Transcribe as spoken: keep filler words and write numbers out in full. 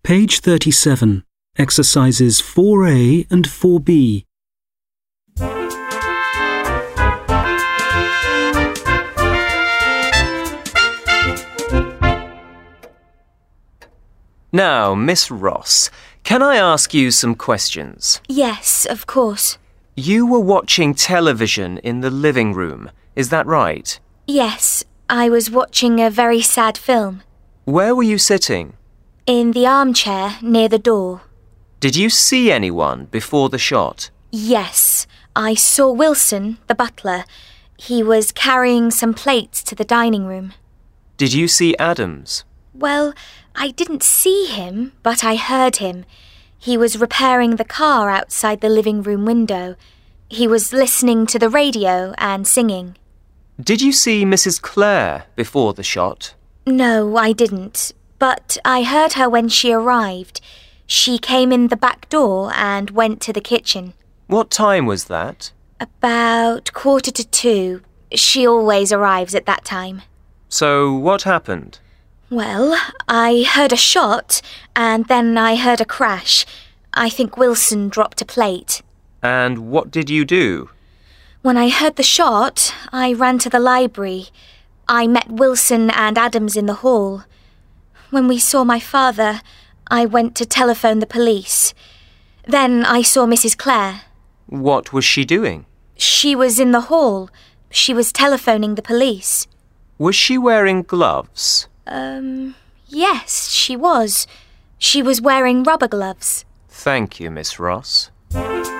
Page thirty-seven, exercises four A and four B. Now, Miss Ross, can I ask you some questions? Yes, of course. You were watching television in the living room, is that right? Yes, I was watching a very sad film. Where were you sitting? In the armchair near the door. Did you see anyone before the shot? Yes, I saw Wilson, the butler. He was carrying some plates to the dining room. Did you see Adams? Well, I didn't see him, but I heard him. He was repairing the car outside the living room window. He was listening to the radio and singing. Did you see Missus Clare before the shot? No, I didn't, but I heard her when she arrived. She came in the back door and went to the kitchen. What time was that? About quarter to two. She always arrives at that time. So what happened? Well, I heard a shot, and then I heard a crash. I think Wilson dropped a plate. And what did you do? When I heard the shot, I ran to the library. I met Wilson and Adams in the hall. When we saw my father, I went to telephone the police. Then I saw Missus Clare. What was she doing? She was in the hall. She was telephoning the police. Was she wearing gloves? Um, yes, she was. She was wearing rubber gloves. Thank you, Miss Ross.